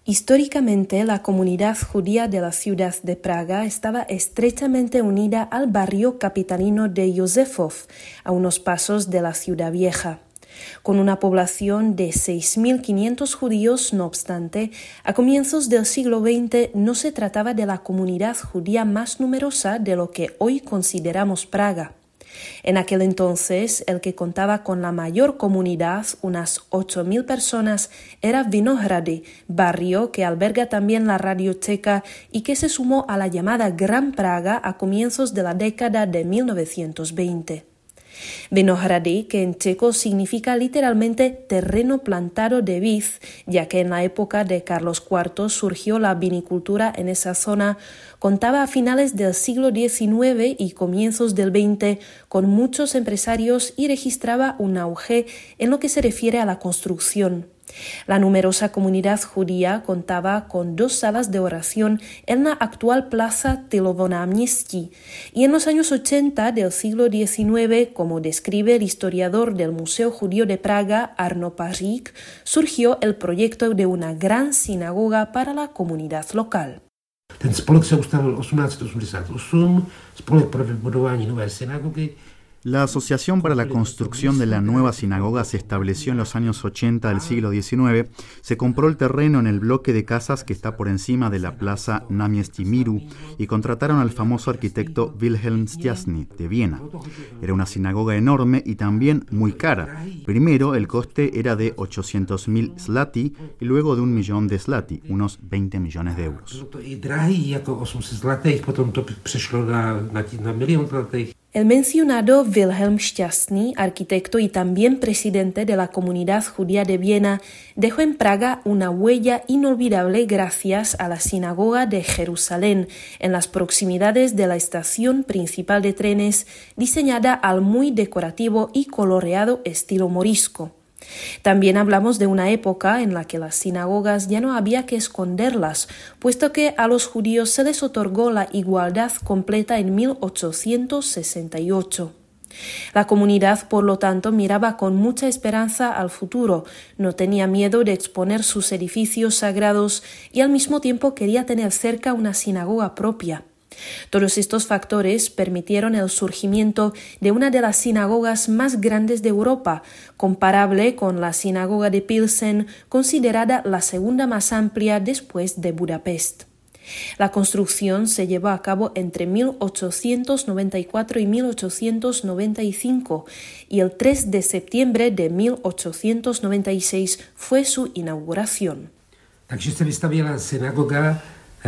Históricamente, la comunidad judía de la ciudad de Praga estaba estrechamente unida al barrio capitalino de Josefov, a unos pasos de la ciudad vieja. Con una población de 6.500 judíos, no obstante, a comienzos del siglo XX no se trataba de la comunidad judía más numerosa de lo que hoy consideramos Praga. En aquel entonces, el que contaba con la mayor comunidad, unas 8.000 personas, era Vinohrady, barrio que alberga también la radioteca y que se sumó a la llamada Gran Praga a comienzos de la década de 1920. Vinohrady, que en checo significa literalmente terreno plantado de vid, ya que en la época de Carlos IV surgió la vinicultura en esa zona, contaba a finales del siglo XIX y comienzos del XX con muchos empresarios y registraba un auge en lo que se refiere a la construcción. La numerosa comunidad judía contaba con 2 salas de oración en la actual plaza Tylovo náměstí y en los años 80 del siglo XIX, como describe el historiador del Museo Judío de Praga, Arno Pařík, surgió el proyecto de una gran sinagoga para la comunidad local. Ten spolek se ustavil 1888, spolek pro vybudování nové synagogy. La Asociación para la Construcción de la Nueva Sinagoga se estableció en los años 80 del siglo XIX. Se compró el terreno en el bloque de casas que está por encima de la plaza Náměstí Míru y contrataron al famoso arquitecto Wilhelm Šťastný de Viena. Era una sinagoga enorme y también muy cara. Primero el coste era de 800.000 zlati y luego de 1 millón de zlati, unos 20 millones de euros. El mencionado Wilhelm Šťastný, arquitecto y también presidente de la comunidad judía de Viena, dejó en Praga una huella inolvidable gracias a la sinagoga de Jerusalén, en las proximidades de la estación principal de trenes, diseñada al muy decorativo y coloreado estilo morisco. También hablamos de una época en la que las sinagogas ya no había que esconderlas, puesto que a los judíos se les otorgó la igualdad completa en 1868. La comunidad, por lo tanto, miraba con mucha esperanza al futuro, no tenía miedo de exponer sus edificios sagrados y al mismo tiempo quería tener cerca una sinagoga propia. Todos estos factores permitieron el surgimiento de una de las sinagogas más grandes de Europa, comparable con la sinagoga de Pilsen, considerada la segunda más amplia después de Budapest. La construcción se llevó a cabo entre 1894 y 1895 y el 3 de septiembre de 1896 fue su inauguración. Takže se vystavěla synagoga.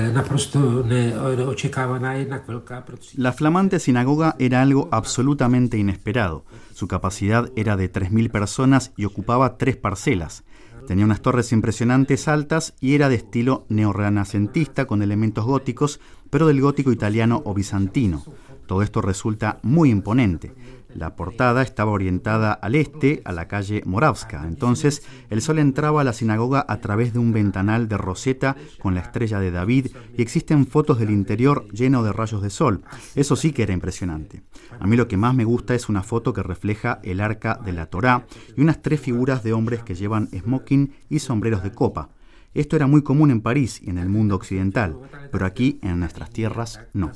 La flamante sinagoga era algo absolutamente inesperado. Su capacidad era de 3.000 personas y ocupaba 3 parcelas. Tenía unas torres impresionantes altas y era de estilo neorrenacentista con elementos góticos, pero del gótico italiano o bizantino. Todo esto resulta muy imponente. La portada estaba orientada al este, a la calle Moravska. Entonces, el sol entraba a la sinagoga a través de un ventanal de roseta con la estrella de David y existen fotos del interior lleno de rayos de sol. Eso sí que era impresionante. A mí lo que más me gusta es una foto que refleja el arca de la Torá y unas 3 figuras de hombres que llevan smoking y sombreros de copa. Esto era muy común en París y en el mundo occidental, pero aquí, en nuestras tierras, no.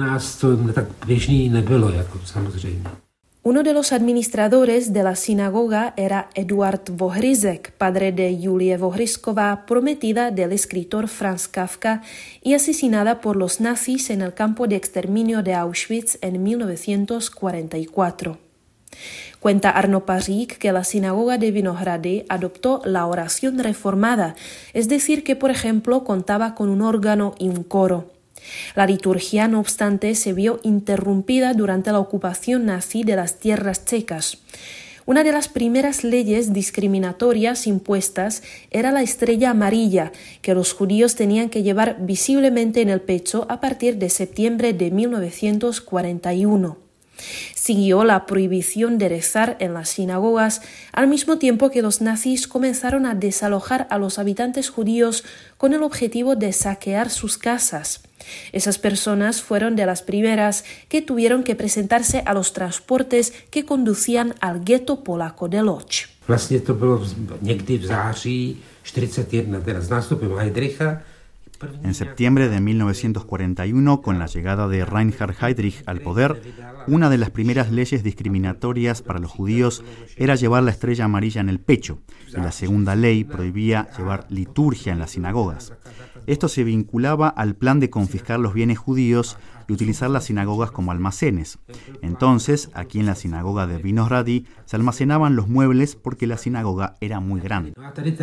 Uno de los administradores de la sinagoga era Eduard Vohryzek, padre de Julie Vohryzková, prometida del escritor Franz Kafka y asesinada por los nazis en el campo de exterminio de Auschwitz en 1944. Cuenta Arno Pařík que la sinagoga de Vinohrady adoptó la oración reformada, es decir que, por ejemplo, contaba con un órgano y un coro. La liturgia, no obstante, se vio interrumpida durante la ocupación nazi de las tierras checas. Una de las primeras leyes discriminatorias impuestas era la estrella amarilla, que los judíos tenían que llevar visiblemente en el pecho a partir de septiembre de 1941. Siguió la prohibición de rezar en las sinagogas, al mismo tiempo que los nazis comenzaron a desalojar a los habitantes judíos con el objetivo de saquear sus casas. Esas personas fueron de las primeras que tuvieron que presentarse a los transportes que conducían al gueto polaco de Lodz. Vlastně to bylo někdy v září En septiembre de 1941, con la llegada de Reinhard Heydrich al poder, una de las primeras leyes discriminatorias para los judíos era llevar la estrella amarilla en el pecho, y la segunda ley prohibía llevar liturgia en las sinagogas. Esto se vinculaba al plan de confiscar los bienes judíos y utilizar las sinagogas como almacenes. Entonces, aquí en la sinagoga de Vinohrady se almacenaban los muebles porque la sinagoga era muy grande.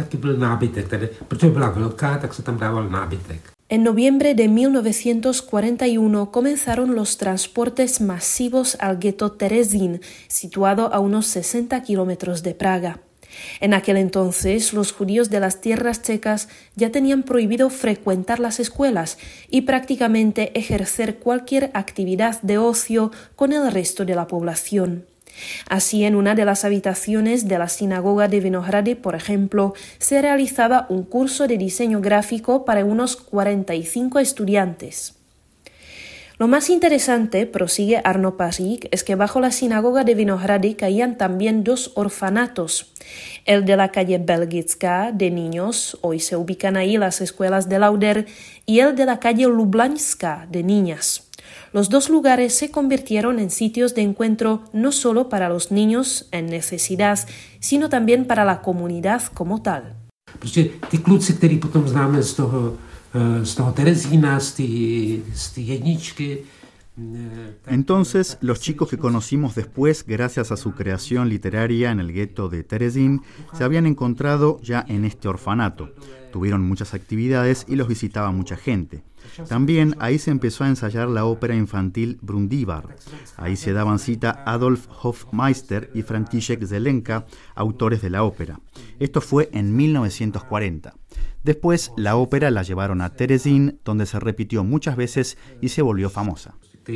En noviembre de 1941 comenzaron los transportes masivos al gueto Terezín, situado a unos 60 kilómetros de Praga. En aquel entonces, los judíos de las tierras checas ya tenían prohibido frecuentar las escuelas y prácticamente ejercer cualquier actividad de ocio con el resto de la población. Así, en una de las habitaciones de la sinagoga de Vinohrady, por ejemplo, se realizaba un curso de diseño gráfico para unos 45 estudiantes. Lo más interesante, prosigue Arno Pasík, es que bajo la sinagoga de Vinohrady caían también dos orfanatos. El de la calle Belgická de niños, hoy se ubican ahí las escuelas de Lauder, y el de la calle Lublaňská de niñas. Los dos lugares se convirtieron en sitios de encuentro no solo para los niños en necesidad, sino también para la comunidad como tal. Ty kluci, který potom známe z toho Terezína, z té jedničky. Entonces, los chicos que conocimos después, gracias a su creación literaria en el gueto de Terezín, se habían encontrado ya en este orfanato. Tuvieron muchas actividades y los visitaba mucha gente. También ahí se empezó a ensayar la ópera infantil Brundívar. Ahí se daban cita Adolf Hofmeister y František Zelenka, autores de la ópera. Esto fue en 1940. Después, la ópera la llevaron a Terezín, donde se repitió muchas veces y se volvió famosa.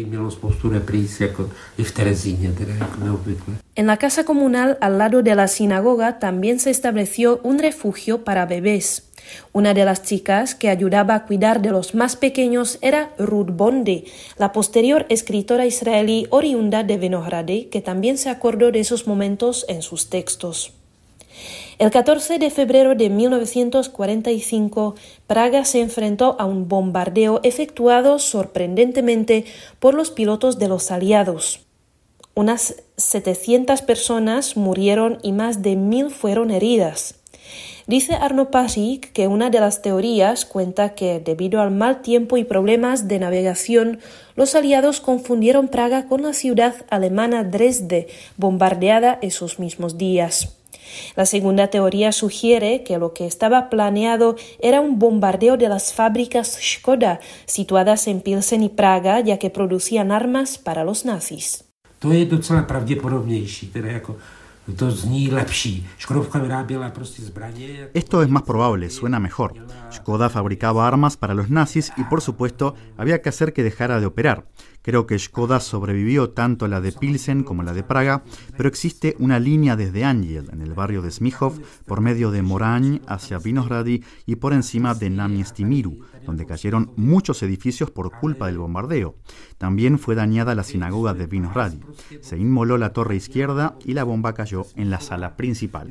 En la casa comunal al lado de la sinagoga también se estableció un refugio para bebés. Una de las chicas que ayudaba a cuidar de los más pequeños era Ruth Bonde, la posterior escritora israelí oriunda de Vinohrady, que también se acordó de esos momentos en sus textos. El 14 de febrero de 1945, Praga se enfrentó a un bombardeo efectuado sorprendentemente por los pilotos de los aliados. Unas 700 personas murieron y más de 1000 fueron heridas. Dice Arno Pasík que una de las teorías cuenta que, debido al mal tiempo y problemas de navegación, los aliados confundieron Praga con la ciudad alemana Dresde, bombardeada esos mismos días. La segunda teoría sugiere que lo que estaba planeado era un bombardeo de las fábricas Škoda, situadas en Pilsen y Praga, ya que producían armas para los nazis. To je docela pravděpodobnější, teda jako to zní lepší. Škodovka vyráběla prostě zbraně. Esto es más probable, suena mejor. Škoda fabricaba armas para los nazis y, por supuesto, había que hacer que dejara de operar. Creo que Škoda sobrevivió tanto la de Pilsen como la de Praga, pero existe una línea desde Angiel, en el barrio de Smíchov, por medio de Moraň hacia Vinohrady y por encima de Náměstí Míru, donde cayeron muchos edificios por culpa del bombardeo. También fue dañada la sinagoga de Vinohrady. Se inmoló la torre izquierda y la bomba cayó en la sala principal.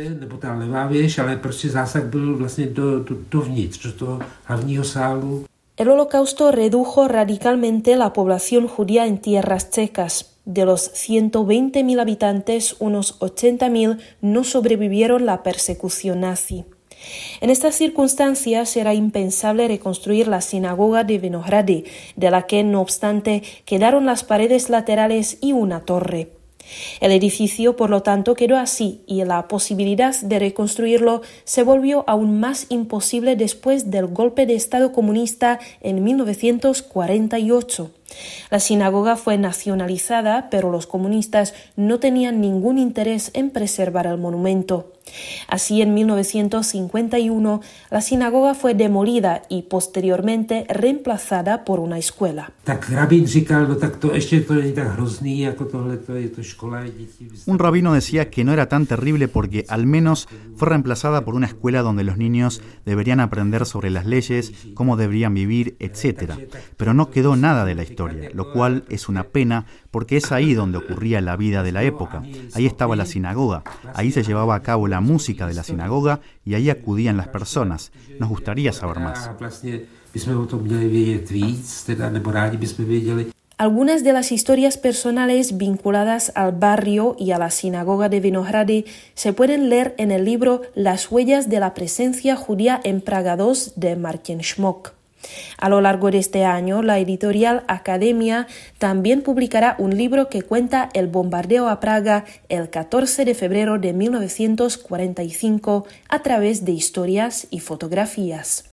El Holocausto redujo radicalmente la población judía en tierras checas. De los 120.000 habitantes, unos 80.000 no sobrevivieron la persecución nazi. En estas circunstancias era impensable reconstruir la sinagoga de Vinohrady, de la que, no obstante, quedaron las paredes laterales y una torre. El edificio, por lo tanto, quedó así y la posibilidad de reconstruirlo se volvió aún más imposible después del golpe de Estado comunista en 1948. La sinagoga fue nacionalizada, pero los comunistas no tenían ningún interés en preservar el monumento. Así, en 1951, la sinagoga fue demolida y posteriormente reemplazada por una escuela. Un rabino decía que no era tan terrible porque al menos fue reemplazada por una escuela donde los niños deberían aprender sobre las leyes, cómo deberían vivir, etc. Pero no quedó nada de la historia. historia, lo cual es una pena porque es ahí donde ocurría la vida de la época. Ahí estaba la sinagoga, ahí se llevaba a cabo la música de la sinagoga y ahí acudían las personas. Nos gustaría saber más. Algunas de las historias personales vinculadas al barrio y a la sinagoga de Vinohrady se pueden leer en el libro Las huellas de la presencia judía en Praga 2 de Martin Schmock. A lo largo de este año, la editorial Academia también publicará un libro que cuenta el bombardeo a Praga el 14 de febrero de 1945 a través de historias y fotografías.